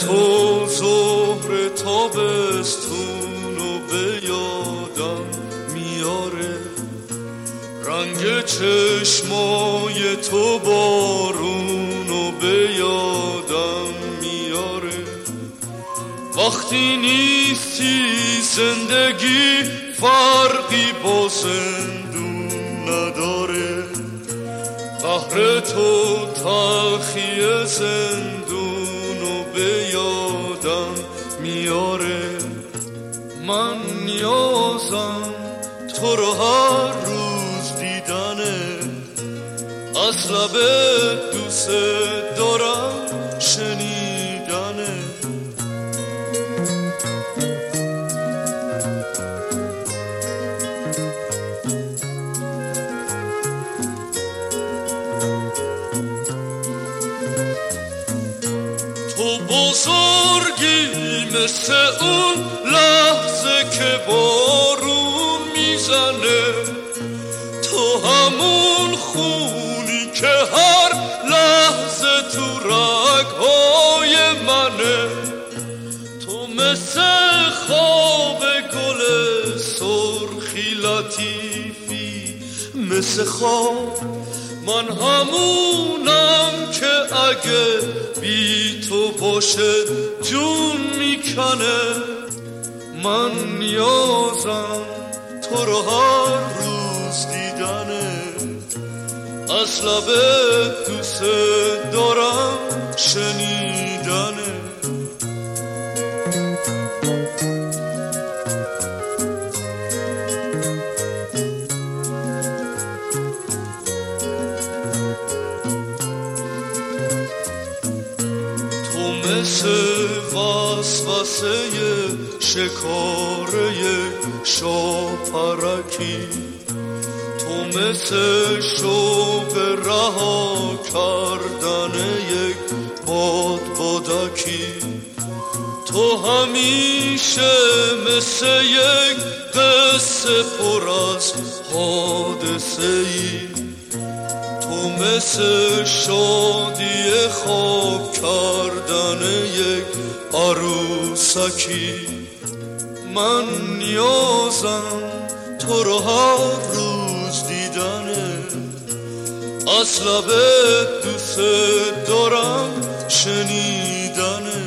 تو ظهر تابستون و به یادم میاره، رنگ چشمای تو بارون و به یادم میاره. وقتی نیستی زندگی فرقی با زندون نداره، قهر تو تلخی زندون و به یادم میاره. من نیازم تو رو هر روز دیدنه، از لبت دوست دارم شنیدنه. تو بزرگی مثل اون لحظه که بارون میزنه، تو همون خونی که هر لحظه تو رگهای منه. تو مثل خواب گل سرخی لطیفی، مثل خواب من همونم که اگه بی تو باشه جون میکنه. من نیازم تو رو هر روز دیدنه، از لبت دوست دارم شنیدنه. مثل وسوسه شکاره شاپرکی، تو مثل شوق رها کردن یک بادکی. تو همیشه مثل یک قصه پر از حادثه ای، تو مثل شادی خواب کردن یک عروسکی. من نیازم تو رو هر روز دیدنه، از لبت دوست دارم شنیدنه.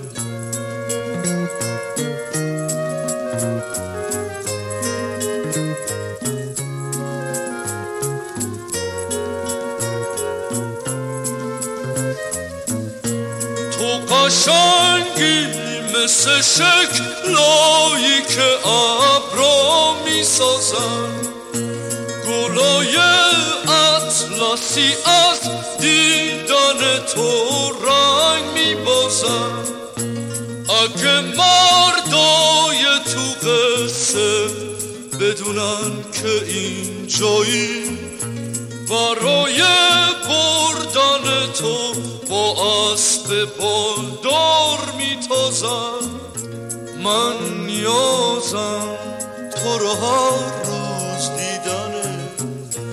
تو قشنگی مثل شکلایی که ابرا میسازن، گلای اطلسی از دیدن تو رنگ میبازن. اگه مردای تو قصه بدونن که این جایی، برای بردن تو با اسب بالدار میتازن. من نیازم تو رو هر روز دیدنه،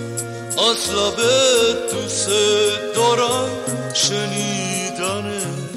از لبت دوست دارم شنیدنه.